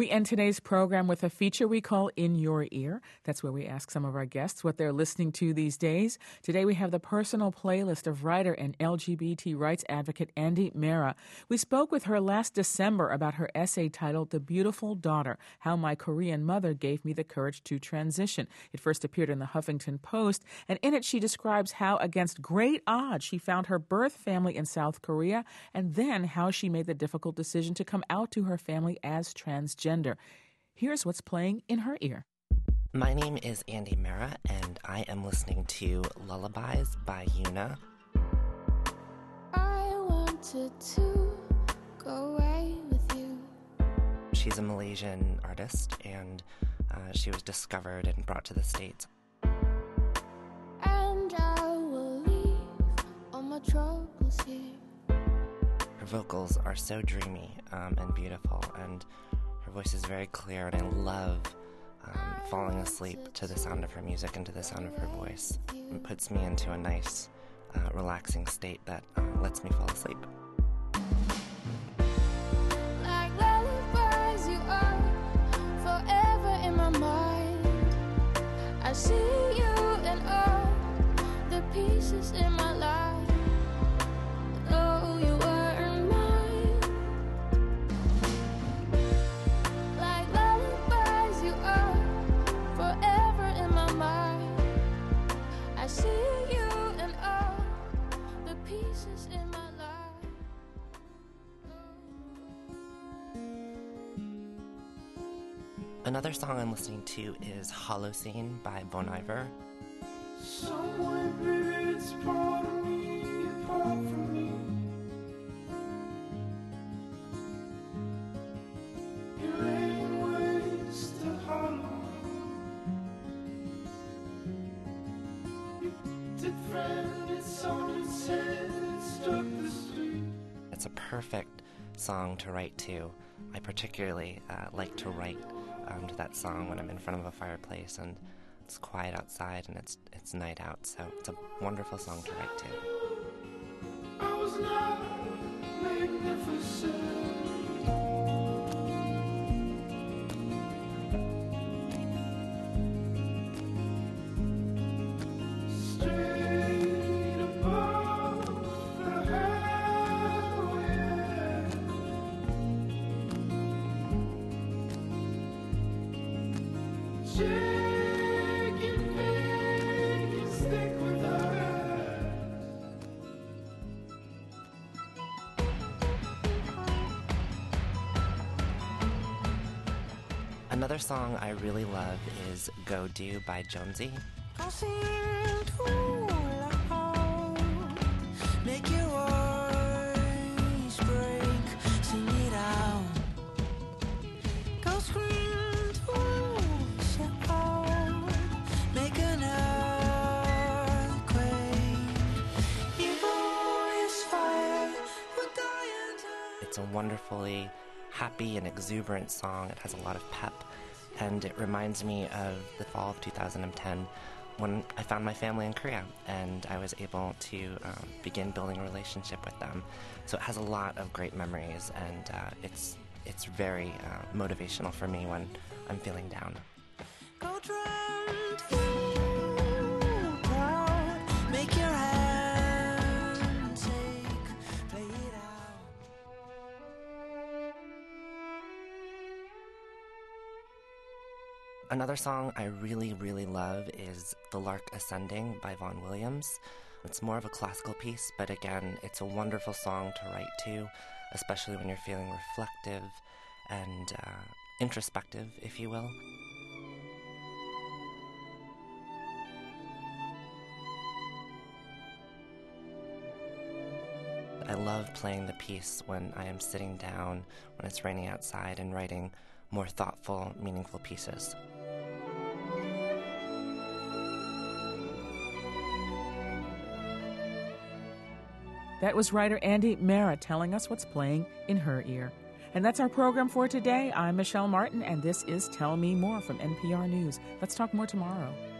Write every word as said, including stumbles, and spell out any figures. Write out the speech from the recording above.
We end today's program with a feature we call In Your Ear. That's where we ask some of our guests what they're listening to these days. Today we have the personal playlist of writer and L G B T rights advocate Andi Mehra. We spoke with her last December about her essay titled The Beautiful Daughter, How My Korean Mother Gave Me the Courage to Transition. It first appeared in the Huffington Post, and in it she describes how, against great odds, she found her birth family in South Korea, and then how she made the difficult decision to come out to her family as transgender. Gender. Here's what's playing in her ear. My name is Andi Mehra, and I am listening to Lullabies by Yuna. I wanted to go away with you. She's a Malaysian artist, and uh, she was discovered and brought to the States. And I will leave all my troubles here. Her vocals are so dreamy um, and beautiful, and her voice is very clear, and I love um, falling asleep to the sound of her music and to the sound of her voice. It puts me into a nice, uh, relaxing state that uh, lets me fall asleep. Like lullabies, you are forever in my mind. I see you in all the pieces in my life. Oh, you weren't mine. Like lullabies, you are forever in my mind. I see you in all the pieces in my life. Another song I'm listening to is Holocene by Bon Iver. Somewhere, baby, it's part of me, apart from me. Your rain waves to hollow. You did friend, it's on its head, it struck the street. It's a perfect song to write to. I particularly uh, like to write um, to that song when I'm in front of a fireplace and it's quiet outside and it's it's night out, so it's a wonderful song to write to. I was not magnificent. Straight above the highway. Chicken bacon stick with us. Another song I really love is Go Do by Jonesy. Don't seem to allow. Make your voice break, sing it out. Go scream to shout, make an earthquake. Your voice fire will die and turn. It's a wonderfully happy and exuberant song. It has a lot of pep, and it reminds me of the fall of two thousand ten when I found my family in Korea and I was able to um, begin building a relationship with them. So it has a lot of great memories, and uh, it's it's very uh, motivational for me when I'm feeling down. Go drum to proud, make your hand shake, play it out. Another song I really, really love is The Lark Ascending by Vaughan Williams. It's more of a classical piece, but again, it's a wonderful song to write to, especially when you're feeling reflective and uh, introspective, if you will. I love playing the piece when I am sitting down, when it's raining outside, and writing more thoughtful, meaningful pieces. That was writer Andi Mehra telling us what's playing in her ear. And that's our program for today. I'm Michelle Martin, and this is Tell Me More from N P R News. Let's talk more tomorrow.